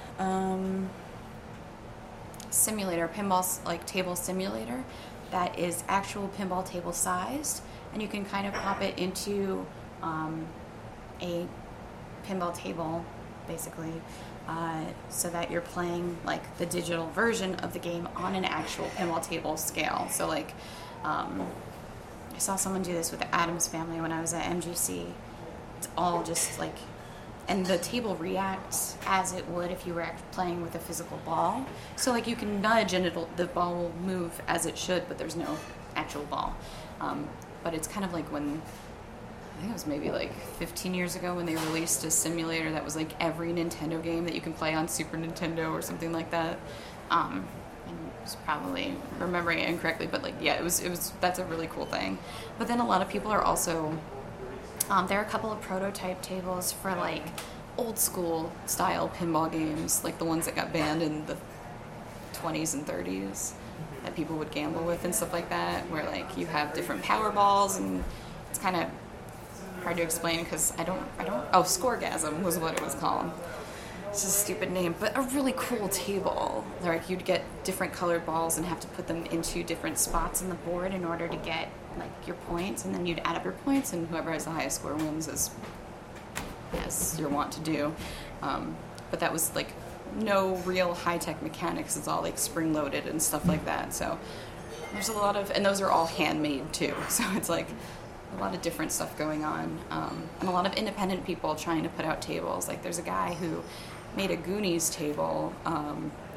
Speaker 2: Simulator, pinball like table simulator that is actual pinball table sized, and you can kind of pop it into a pinball table basically, so that you're playing like the digital version of the game on an actual pinball table scale. So like I saw someone do this with the Addams Family when I was at MGC. It's all just like, and the table reacts as it would if you were playing with a physical ball. So like you can nudge and the ball will move as it should, but there's no actual ball. But it's kind of like when, I think it was maybe like 15 years ago when they released a simulator that was like every Nintendo game that you can play on Super Nintendo or something like that. And I was probably remembering it incorrectly, but like, yeah, it was, that's a really cool thing. But then a lot of people are also, there are a couple of prototype tables for like old school style pinball games, like the ones that got banned in the 20s and 30s that people would gamble with and stuff like that, where like you have different power balls, and it's kind of hard to explain because I don't, Scoregasm was what it was called. It's a stupid name, but a really cool table. Like you'd get different colored balls and have to put them into different spots in the board in order to get like your points, and then you'd add up your points, and whoever has the highest score wins, as you're wont to do. But that was like no real high-tech mechanics. It's all like spring-loaded and stuff like that. So there's a lot of, and those are all handmade too. So it's like a lot of different stuff going on, and a lot of independent people trying to put out tables. Like there's a guy who made a Goonies table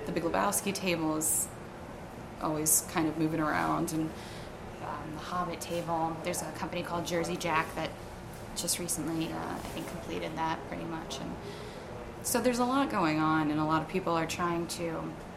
Speaker 2: the Big Lebowski table is always kind of moving around, and the Hobbit table. There's a company called Jersey Jack that just recently, I think, completed that pretty much. And so there's a lot going on, and a lot of people are trying to,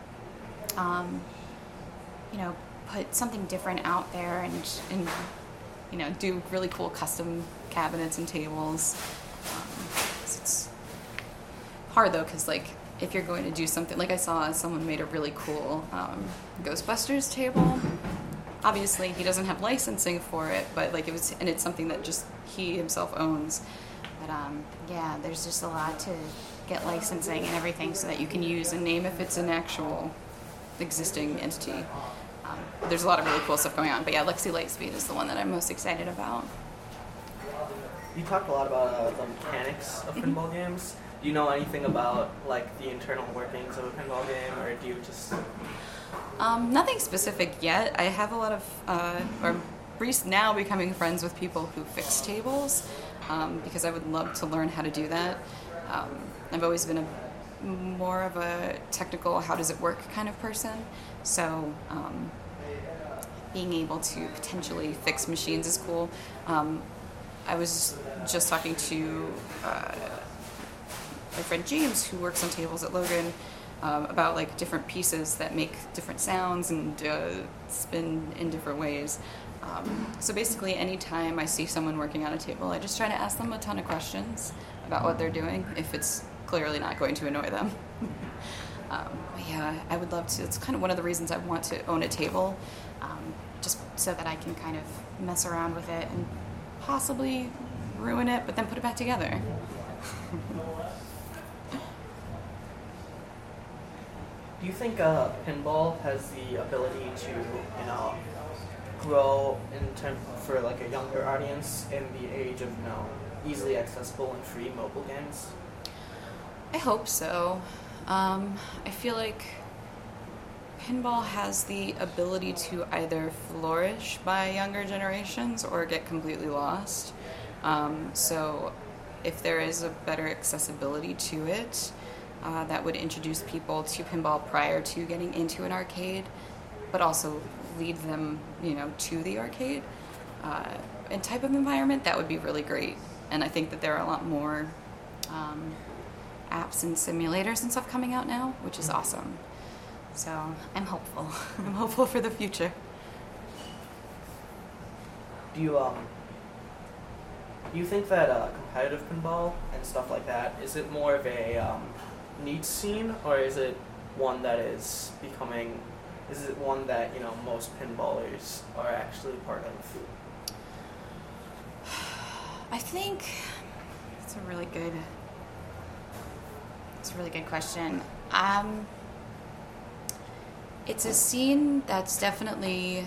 Speaker 2: put something different out there and do really cool custom cabinets and tables. It's hard though, because like if you're going to do something, like I saw someone made a really cool Ghostbusters table. Obviously he doesn't have licensing for it, but like it's something that just he himself owns. But there's just a lot to get licensing and everything so that you can use a name if it's an actual existing entity. There's a lot of really cool stuff going on, but yeah, Lexi Lightspeed is the one that I'm most excited about.
Speaker 1: You talked a lot about the mechanics of pinball games. Do you know anything about like the internal workings of a pinball game, or do you just...
Speaker 2: Nothing specific yet. I have a lot of, now becoming friends with people who fix tables, because I would love to learn how to do that. I've always been more of a technical, how does it work kind of person. So being able to potentially fix machines is cool. I was just talking to my friend James, who works on tables at Logan, about like different pieces that make different sounds and spin in different ways. So basically anytime I see someone working on a table, I just try to ask them a ton of questions about what they're doing, if it's clearly not going to annoy them. But yeah, I would love to. It's kind of one of the reasons I want to own a table, just so that I can kind of mess around with it and possibly ruin it, but then put it back together.
Speaker 1: Do you think pinball has the ability to, grow for like a younger audience in the age of, easily accessible and free mobile games?
Speaker 2: I hope so. I feel like pinball has the ability to either flourish by younger generations or get completely lost. So if there is a better accessibility to it, that would introduce people to pinball prior to getting into an arcade, but also lead them, to the arcade and type of environment, that would be really great. And I think that there are a lot more apps and simulators and stuff coming out now, which is awesome. So I'm hopeful. I'm hopeful for the future.
Speaker 1: Do you think that competitive pinball and stuff like that, is it more of a niche scene, or is it one that is one that most pinballers are actually part of?
Speaker 2: I think it's a really good question. It's a scene that's definitely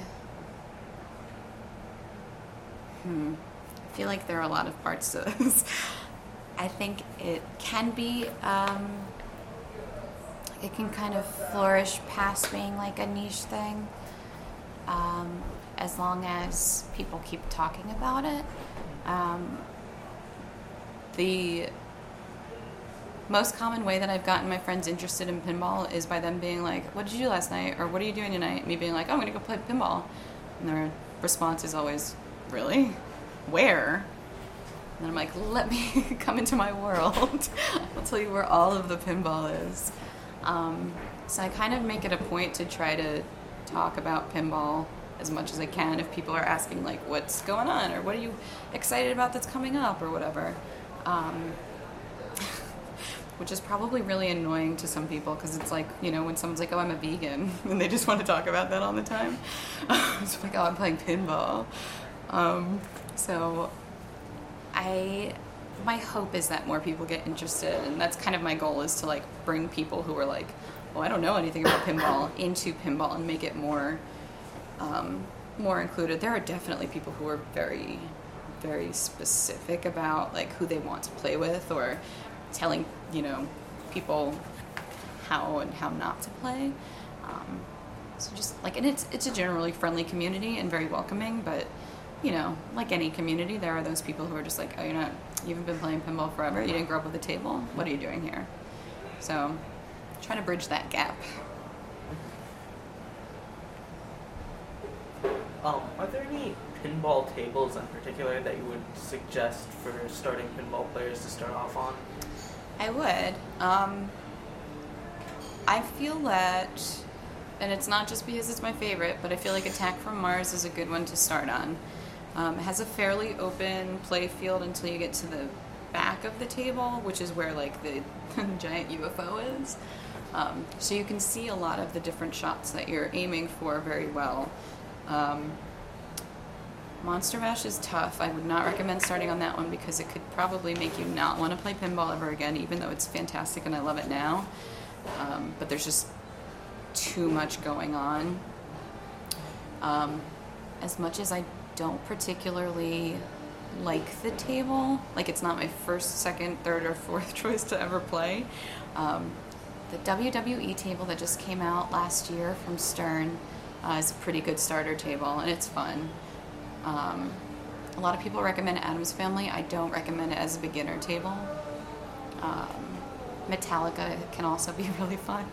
Speaker 2: I feel like there are a lot of parts to this. I think it can be it can kind of flourish past being like a niche thing, as long as people keep talking about it. The most common way that I've gotten my friends interested in pinball is by them being like, "What did you do last night?" or "What are you doing tonight?" Me being like, "Oh, I'm going to go play pinball." And their response is always, "Really? Where?" And I'm like, "Let me come into my world. I'll tell you where all of the pinball is." So I kind of make it a point to try to talk about pinball as much as I can if people are asking like, "What's going on?" or "What are you excited about that's coming up?" or whatever. Which is probably really annoying to some people, because it's like, when someone's like, "Oh, I'm a vegan," and they just want to talk about that all the time. It's like, "Oh, I'm playing pinball." So my hope is that more people get interested, and that's kind of my goal, is to like bring people who are like, "Oh, I don't know anything about pinball," into pinball and make it more included. There are definitely people who are very, very specific about like who they want to play with, or telling people how and how not to play. So just like, and it's a generally friendly community and very welcoming, but like any community, there are those people who are just like, "Oh, you haven't been playing pinball forever, you didn't grow up with a table, what are you doing here?" So trying to bridge that gap.
Speaker 1: Are there any pinball tables in particular that you would suggest for starting pinball players to start off on?
Speaker 2: I would. I feel that, and it's not just because it's my favorite, but I feel like Attack from Mars is a good one to start on. It has a fairly open play field until you get to the back of the table, which is where like the giant UFO is. So you can see a lot of the different shots that you're aiming for very well. Monster Mash is tough. I would not recommend starting on that one because it could probably make you not want to play pinball ever again, even though it's fantastic and I love it now. But there's just too much going on. As much as I don't particularly like the table, like it's not my first, second, third, or fourth choice to ever play. The WWE table that just came out last year from Stern is a pretty good starter table, and it's fun. A lot of people recommend Addams Family. I don't recommend it as a beginner table. Metallica can also be really fun.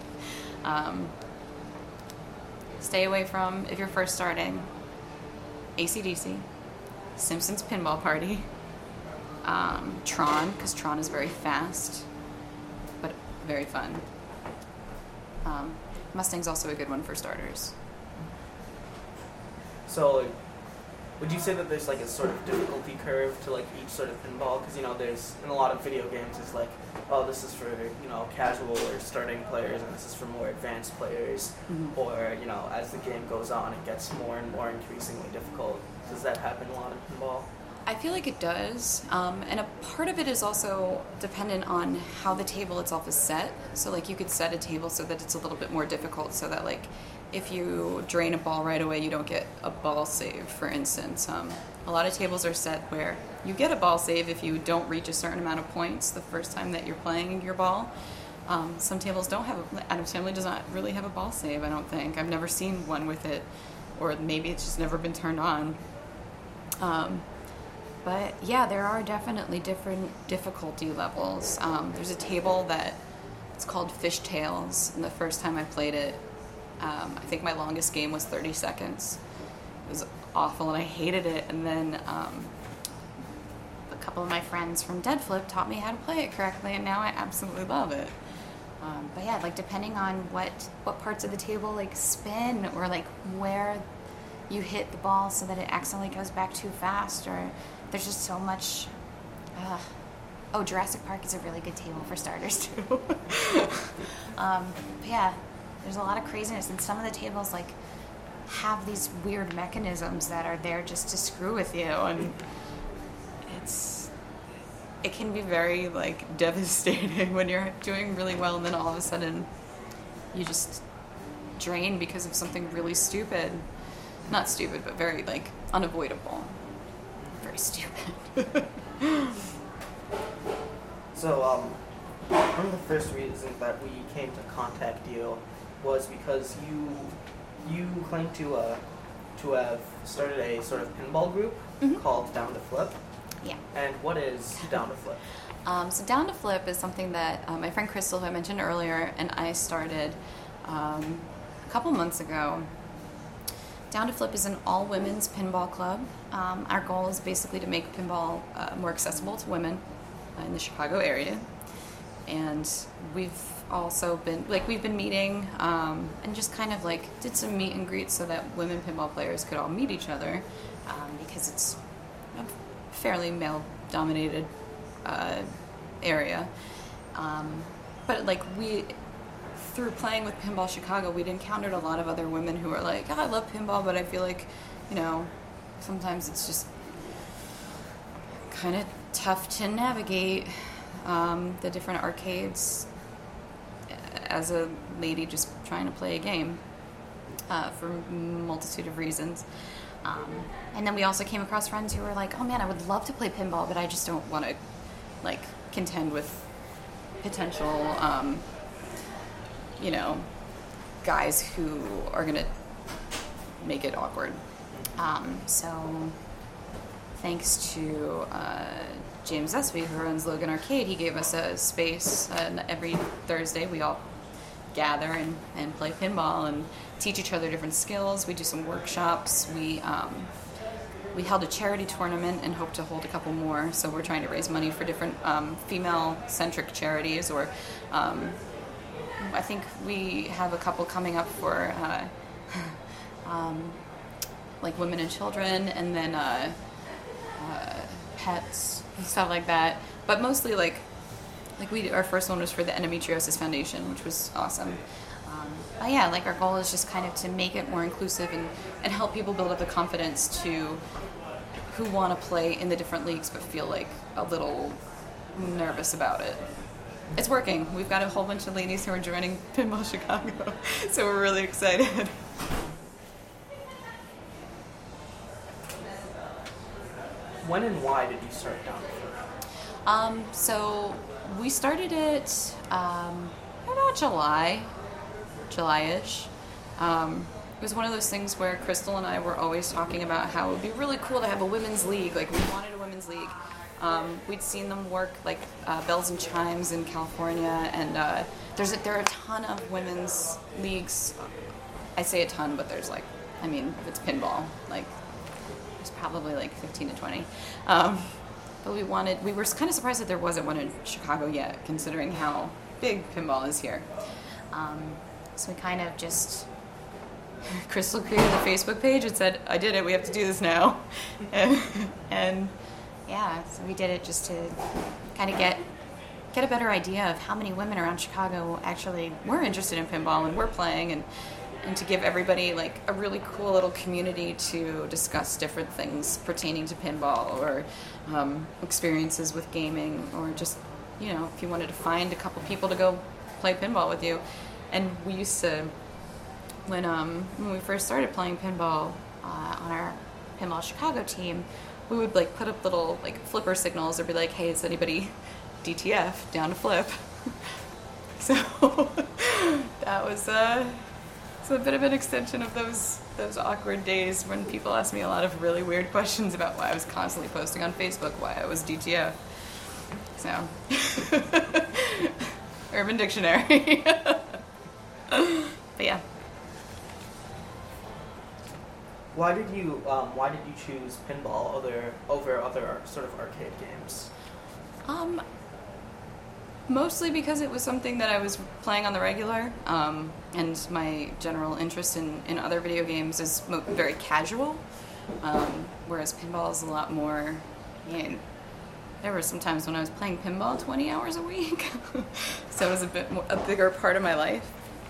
Speaker 2: Stay away from, if you're first starting, AC/DC, Simpsons Pinball Party, Tron, because Tron is very fast, but very fun. Mustang's also a good one for starters.
Speaker 1: So, would you say that there's like a sort of difficulty curve to like each sort of pinball? Because, you know, there's, in a lot of video games, it's like, oh, this is for, you know, casual or starting players, and this is for more advanced players.
Speaker 2: Mm-hmm.
Speaker 1: Or, you know, as the game goes on, it gets more and more increasingly difficult. Does that happen a lot in pinball?
Speaker 2: I feel like it does, and a part of it is also dependent on how the table itself is set. So like you could set a table so that it's a little bit more difficult, so that like if you drain a ball right away, you don't get a ball save, for instance. A lot of tables are set where you get a ball save if you don't reach a certain amount of points the first time that you're playing your ball. Some tables don't have, Addams Family does not really have a ball save, I don't think. I've never seen one with it, or maybe it's just never been turned on. But yeah, there are definitely different difficulty levels. There's a table that it's called Fishtails, and the first time I played it, I think my longest game was 30 seconds. It was awful and I hated it, and then a couple of my friends from Dead Flip taught me how to play it correctly, and now I absolutely love it. But yeah, like depending on what parts of the table like spin, or like where you hit the ball so that it accidentally goes back too fast, or there's just so much. Oh, Jurassic Park is a really good table for starters too. But yeah, there's a lot of craziness, and some of the tables like have these weird mechanisms that are there just to screw with you, and it can be very like devastating when you're doing really well and then all of a sudden you just drain because of something really stupid. Not stupid, but very like unavoidable. Very stupid.
Speaker 1: So, one of the first reasons that we came to contact you was because you claim to have started a sort of pinball group called Down to Flip.
Speaker 2: Yeah.
Speaker 1: And what is Down to Flip?
Speaker 2: So Down to Flip is something that my friend Crystal, who I mentioned earlier, and I started a couple months ago. Down to Flip is an all-women's pinball club. Our goal is basically to make pinball more accessible to women in the Chicago area. And we've also been, we've been meeting and just kind of did some meet and greets so that women pinball players could all meet each other, because it's a fairly male-dominated area. But through playing with Pinball Chicago, we'd encountered a lot of other women who were like, I love pinball, but I feel like, sometimes it's just kind of tough to navigate the different arcades as a lady just trying to play a game for a multitude of reasons. And then we also came across friends who were like, oh man, I would love to play pinball, but I just don't want to contend with potential guys who are going to make it awkward. So thanks to James Espy, who runs Logan Arcade, he gave us a space, and every Thursday we all gather and play pinball and teach each other different skills. We do some workshops. We held a charity tournament and hope to hold a couple more. So we're trying to raise money for different female-centric charities. Or I think we have a couple coming up for like women and children, and then pets and stuff like that. But mostly like our first one was for the Endometriosis Foundation, which was awesome. But yeah, like our goal is just kind of to make it more inclusive and help people build up the confidence who want to play in the different leagues but feel like a little nervous about it. It's working. We've got a whole bunch of ladies who are joining Pinball Chicago, so we're really excited.
Speaker 1: When and why did you start Down for?
Speaker 2: So we started it about July-ish. It was one of those things where Crystal and I were always talking about how it would be really cool to have a women's league. Like, we wanted a women's league. We'd seen them work, like, Bells and Chimes in California, and there are a ton of women's leagues. I say a ton, but there's, like, I mean, if it's pinball, like, there's probably, like, 15 to 20. But we were kind of surprised that there wasn't one in Chicago yet, considering how big pinball is here. So we kind of just... Crystal created a Facebook page and said, I did it, we have to do this now. and yeah, so we did it just to kind of get a better idea of how many women around Chicago actually were interested in pinball and were playing, and to give everybody like a really cool little community to discuss different things pertaining to pinball, or experiences with gaming, or just, you know, if you wanted to find a couple people to go play pinball with you. And we used to, when we first started playing pinball on our Pinball Chicago team, we would like put up little like flipper signals or be like, hey, is anybody DTF down to flip? So that was it's a bit of an extension of those awkward days when people asked me a lot of really weird questions about why I was constantly posting on Facebook why I was DTF. So Urban Dictionary. But yeah.
Speaker 1: Why did you choose pinball over other sort of arcade games?
Speaker 2: Mostly because it was something that I was playing on the regular, and my general interest in other video games is very casual, whereas pinball is a lot more. There were some times when I was playing pinball 20 hours a week, so it was a bigger part of my life,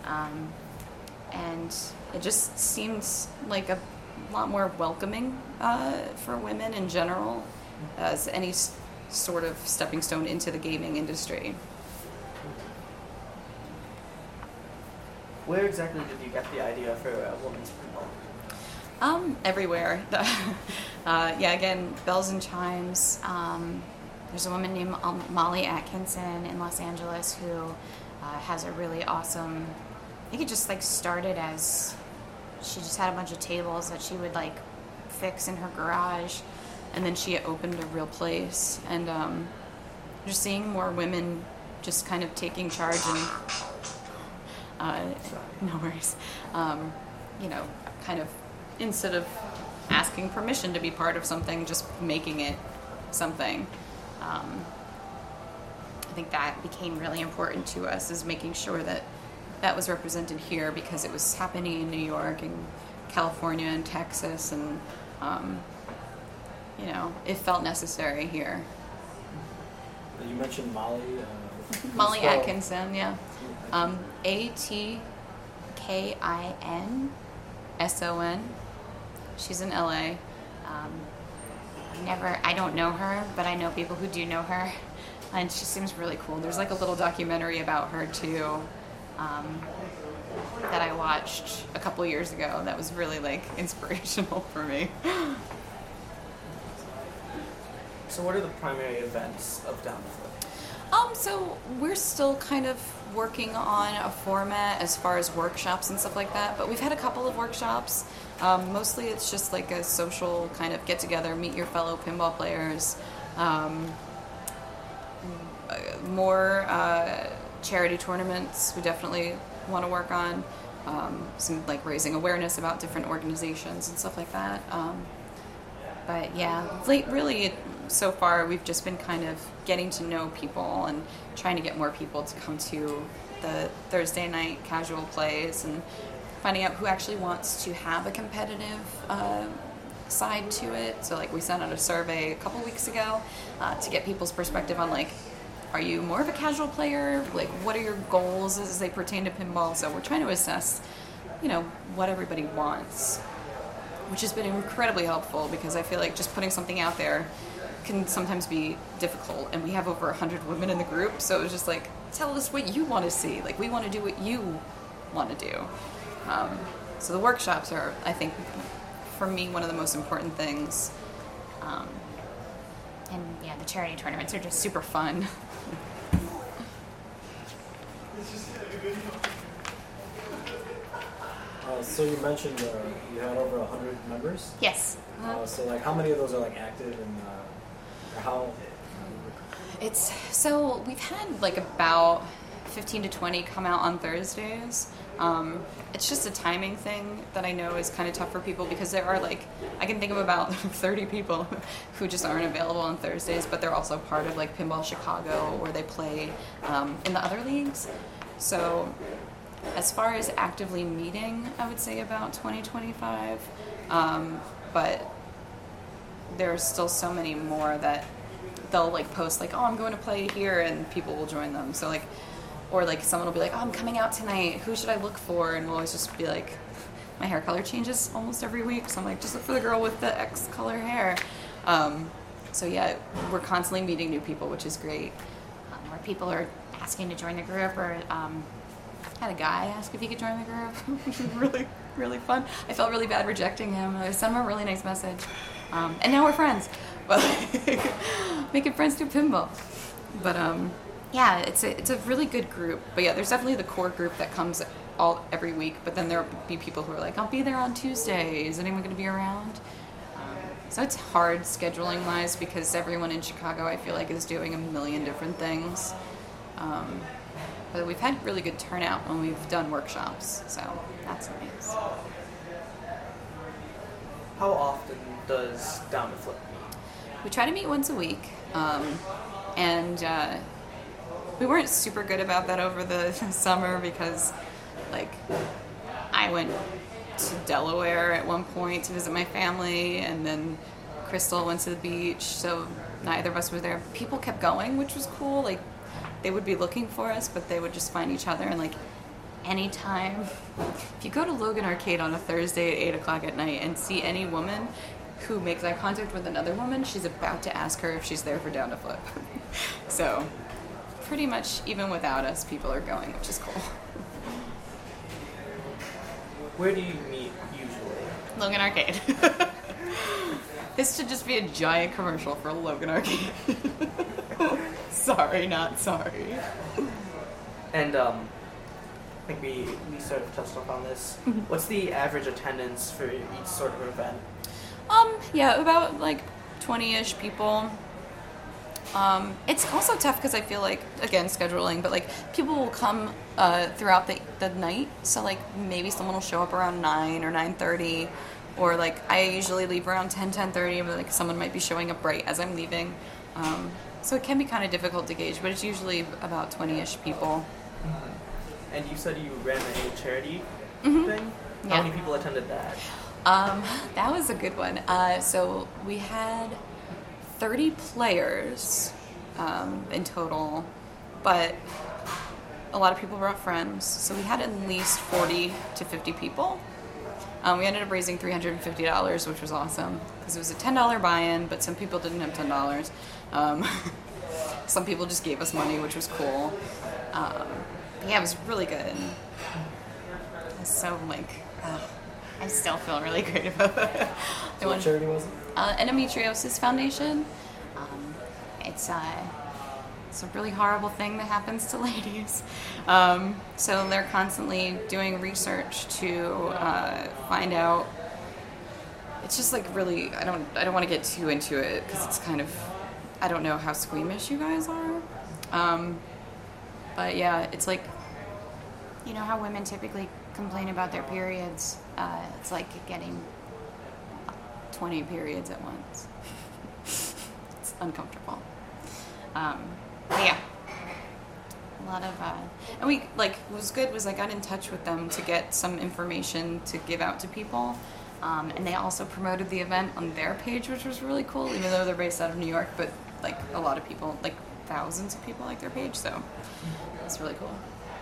Speaker 2: and it just seemed like a lot more welcoming for women in general as any sort of stepping stone into the gaming industry.
Speaker 1: Where exactly did you get the idea for women's pinball?
Speaker 2: Everywhere. Yeah, again, Bells and Chimes. There's a woman named Molly Atkinson in Los Angeles who has a really awesome, I think it just like started as she just had a bunch of tables that she would like fix in her garage, and then she opened a real place, and just seeing more women just kind of taking charge and no worries, you know, kind of instead of asking permission to be part of something, just making it something. I think that became really important to us, is making sure that that was represented here, because it was happening in New York and California and Texas, and you know, it felt necessary here.
Speaker 3: You mentioned Molly.
Speaker 2: Molly Atkinson, yeah. Atkinson. She's in LA. I don't know her, but I know people who do know her, and she seems really cool. There's like a little documentary about her too, that I watched a couple years ago that was really like inspirational for me.
Speaker 1: So what are the primary events of Down to Flip?
Speaker 2: So we're still kind of working on a format as far as workshops and stuff like that, but we've had a couple of workshops. Mostly it's just like a social kind of get-together, meet your fellow pinball players. More charity tournaments. We definitely want to work on. Some like raising awareness about different organizations and stuff like that. But yeah, really, so far we've just been kind of getting to know people and trying to get more people to come to the Thursday night casual plays and finding out who actually wants to have a competitive side to it. So like we sent out a survey a couple weeks ago to get people's perspective on like, are you more of a casual player? Like, what are your goals as they pertain to pinball? So we're trying to assess, what everybody wants, which has been incredibly helpful because I feel like just putting something out there can sometimes be difficult. And we have over 100 women in the group, so it was just like, tell us what you want to see. Like, we want to do what you want to do. So the workshops are, I think, for me, one of the most important things.
Speaker 4: And yeah, the charity tournaments are just
Speaker 2: Super fun.
Speaker 3: So you mentioned you had over 100 members.
Speaker 4: yes.
Speaker 3: So like, how many of those are like active and or how?
Speaker 2: So we've had like about 15 to 20 come out on Thursdays. It's just a timing thing that I know is kind of tough for people because there are like, I can think of about 30 people who just aren't available on Thursdays, but they're also part of like Pinball Chicago where they play in the other leagues. So as far as actively meeting, I would say about 20, 25. But there's still so many more that they'll like post like, oh, I'm going to play here, and people will join them. So like, or like someone will be like, oh, I'm coming out tonight. Who should I look for? And we'll always just be like, my hair color changes almost every week. So I'm like, just look for the girl with the X color hair. So yeah, we're constantly meeting new people, which is great.
Speaker 4: Where people are asking to join the group, or
Speaker 2: I had a guy ask if he could join the group, which was really, really fun. I felt really bad rejecting him. I sent him a really nice message. And now we're friends. But making friends through pinball. But yeah, it's a really good group. But yeah, there's definitely the core group that comes every week. But then there'll be people who are like, I'll be there on Tuesday. Is anyone going to be around? So it's hard scheduling wise because everyone in Chicago, I feel like, is doing a million different things. But we've had really good turnout when we've done workshops, so that's nice.
Speaker 1: How often does Down to Flip meet?
Speaker 2: We try to meet once a week, and we weren't super good about that over the summer because, like, I went to Delaware at one point to visit my family, and then Crystal went to the beach, so neither of us were there. People kept going, which was cool. Like, they would be looking for us, but they would just find each other. And like, anytime, if you go to Logan Arcade on a Thursday at 8 o'clock at night and see any woman who makes eye contact with another woman, she's about to ask her if she's there for Down to Flip. So pretty much even without us, people are going, which is cool.
Speaker 1: Where do you meet usually?
Speaker 2: Logan Arcade. This should just be a giant commercial for Logan Arcade. Sorry, not sorry.
Speaker 1: And I think we sort of touched up on this. What's the average attendance for each sort of event?
Speaker 2: Yeah, about like 20-ish people. It's also tough because I feel like, again, scheduling, but like people will come throughout the night. So like maybe someone will show up around 9 or 9:30, or like I usually leave around 10:30, but like someone might be showing up right as I'm leaving. So it can be kind of difficult to gauge, but it's usually about 20-ish people.
Speaker 1: Mm-hmm. And you said you ran a charity thing?
Speaker 2: Yeah.
Speaker 1: How many people attended that?
Speaker 2: That was a good one. So we had 30 players in total, but a lot of people brought friends. So we had at least 40 to 50 people. We ended up raising $350, which was awesome because it was a $10 buy-in, but some people didn't have $10. Some people just gave us money, which was cool. Yeah, it was really good. So like, I still feel really great about it.
Speaker 3: So what charity was it?
Speaker 2: Endometriosis Foundation. It's a really horrible thing that happens to ladies. So they're constantly doing research to find out. It's just like really, I don't want to get too into it because it's kind of, I don't know how squeamish you guys are. But yeah, it's like
Speaker 4: You know how women typically complain about their periods? It's like getting
Speaker 2: 20 periods at once. It's uncomfortable. But yeah. A lot of, and we, like, what was good was I got in touch with them to get some information to give out to people. And they also promoted the event on their page, which was really cool, even though they're based out of New York, but like a lot of people, like thousands of people like their page, so it's really cool.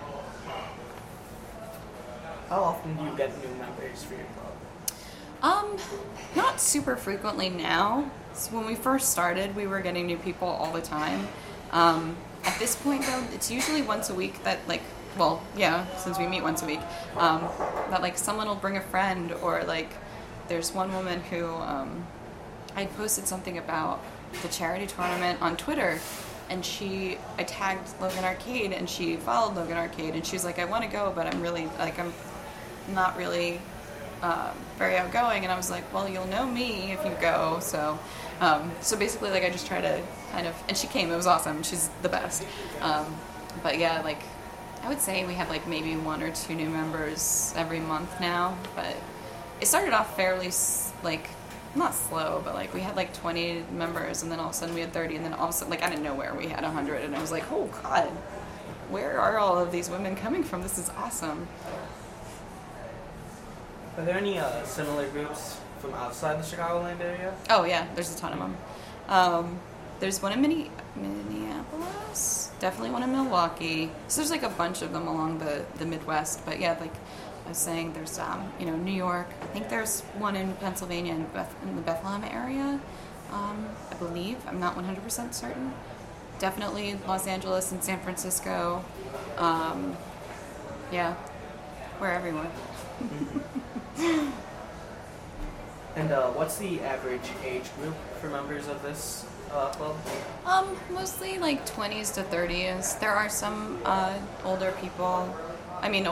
Speaker 1: How often do you get new members for your club?
Speaker 2: Not super frequently now. So when we first started, we were getting new people all the time. At this point, though, it's usually once a week that, like, well, yeah, since we meet once a week, that, like, someone will bring a friend, or, like, there's one woman who, I posted something about the charity tournament on Twitter, and I tagged Logan Arcade, and she followed Logan Arcade, and she was like, I want to go, but I'm not really very outgoing, and I was like, well, you'll know me if you go, so basically, like, I just try to kind of, and she came, it was awesome, she's the best, but yeah, like, I would say we have, like, maybe 1 or 2 new members every month now, but it started off fairly, like, not slow, but, like, we had, like, 20 members, and then all of a sudden we had 30, and then all of a sudden, like, out of nowhere we had 100, and I was like, oh, God, where are all of these women coming from? This is awesome.
Speaker 1: Are there any similar groups from outside the Chicagoland area?
Speaker 2: Oh, yeah, there's a ton of them. There's one in Minneapolis, definitely one in Milwaukee. So there's, like, a bunch of them along the Midwest, but yeah, like I was saying, there's, New York. I think there's one in Pennsylvania in the Bethlehem area, I believe. I'm not 100% certain. Definitely Los Angeles and San Francisco. Yeah, we're everywhere.
Speaker 1: And what's the average age group for members of this club?
Speaker 2: Mostly like 20s to 30s. There are some older people. I mean,